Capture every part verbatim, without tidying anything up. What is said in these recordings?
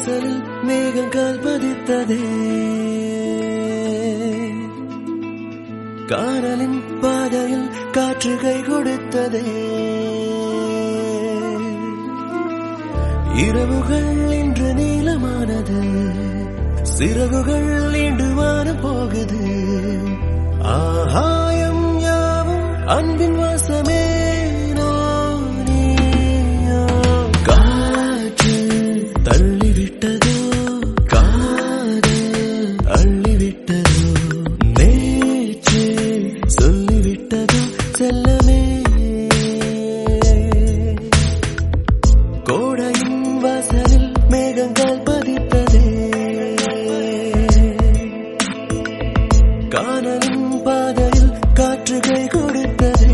வாசலில் மேகங்கள் பதித்ததே கானலின் பாதையில் காற்று கை கொடுத்ததே இரவுகள் இன்று நீளமானது சிறகுகள் இன்று வானம் போகுது ஆகாயம் யாவும் அன்பின் வாசமே காற்று தள்ளிவிட்டதோ காதல் அள்ளிவிட்டதோ நேற்று சொல்லிவிட்டதோ செல்லமே கோடையின் வாசலில் மேகங்கள் பதித்ததே கானலின் பாதையில் காற்று கை கொடுத்ததே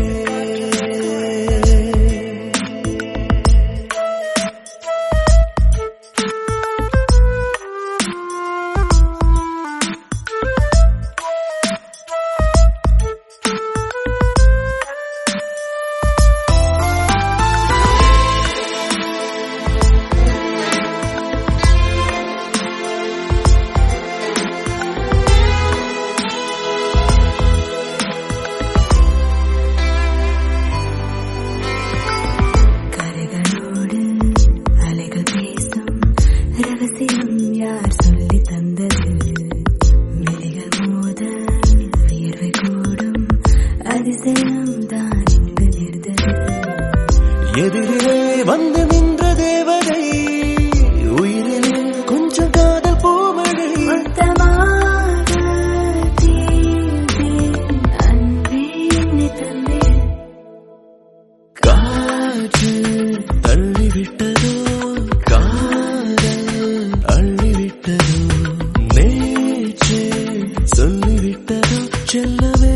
எதிரிலே வந்து நின்ற தேவதை உயிரிலே கொஞ்சம் காதல் பூமழை காற்று தள்ளிவிட்டதோ காதல் அள்ளிவிட்டதோ நேற்று சொல்லிவிட்டதோ செல்லவே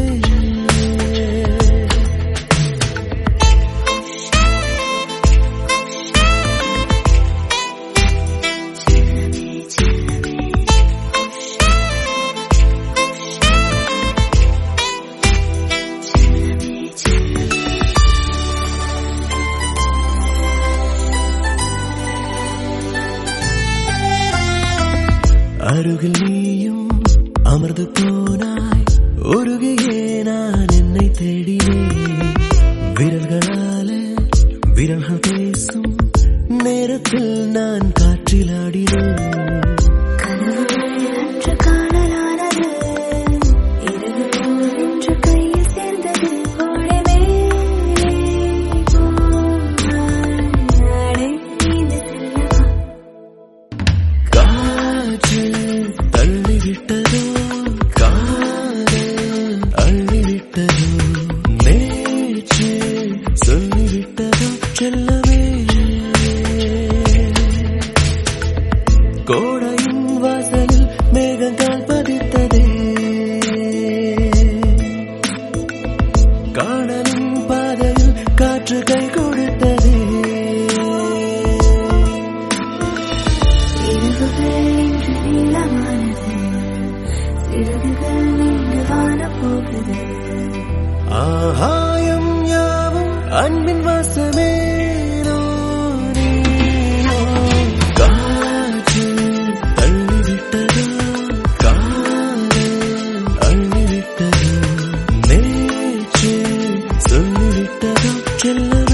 அருகில் நீயும் அமர்ந்து போனாய் உருகியே நான் என்னை தேடினேன் விரல்களால விரல்கள் பேசும் நேரத்தில் நான் காற்றில் ஆடினேன் தள்ளிவிட்டதோ காதல் அள்ளிவிட்டதோ நேற்று சொல்லிவிட்டதோ செல்லவே கோடையின் வாசலில் மேகங்கள் பதித்ததே கானலின் பாதையில் காற்று கை கொடுத்ததே ஆகாயம் யாவும் அன்பின் வாசமே காற்று தள்ளிவிட்டதோ காதல் அள்ளிவிட்டதோ நேற்று சொல்லிவிட்டதோ செல்ல